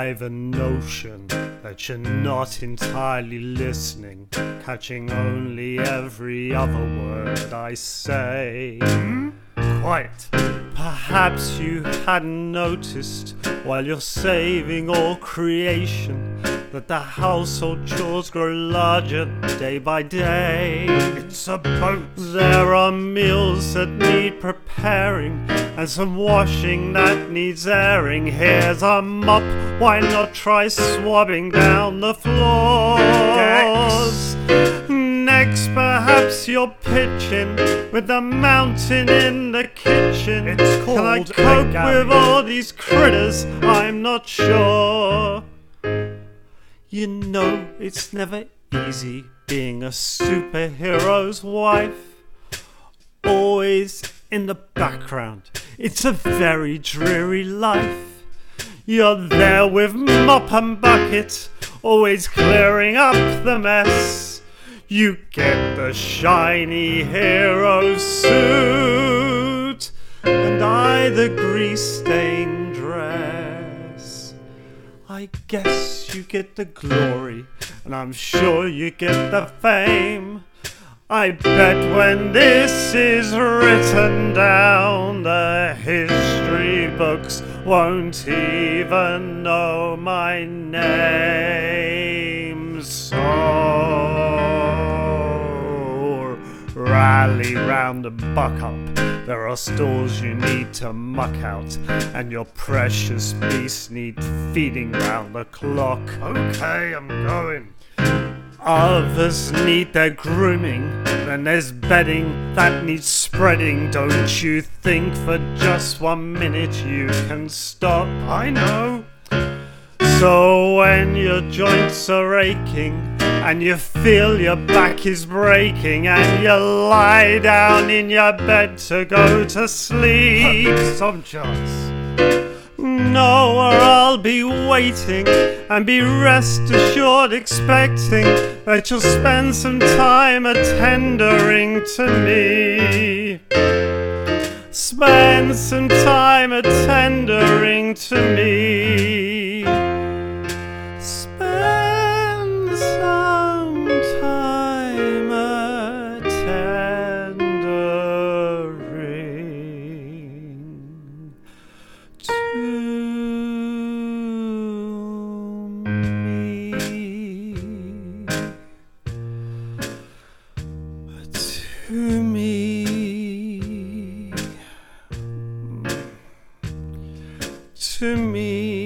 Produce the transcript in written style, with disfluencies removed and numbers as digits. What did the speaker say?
I've a notion that you're not entirely listening, catching only every other word I say. Quiet. Perhaps you hadn't noticed while you're saving all creation that the household chores grow larger day by day. It's a boat. There are meals that need preparing and some washing that needs airing. Here's a mop, why not try swabbing down the floors? Next, perhaps you're pitching with the mountain in the kitchen. It's called Can I cope with all these critters? I'm not sure. You know it's never easy being a superhero's wife. Always in the background, it's a very dreary life. You're there with mop and bucket, always clearing up the mess. You get the shiny hero suit, and I the grease-stained dress. I guess you get the glory, and I'm sure you get the fame. I bet when this is written down, the history books won't even know my name. So rally round and buck up. There are stalls you need to muck out, and your precious beasts need feeding round the clock. Okay, I'm going. Others need their grooming, then there's bedding that needs spreading. Don't you think for just 1 minute you can stop? I know. So when your joints are aching and you feel your back is breaking and you lie down in your bed to go to sleep, Some chance. know where I'll be waiting and be rest assured expecting that you'll spend some time attendering to me. Spend some time attendering to me. Spend some time attendering to me.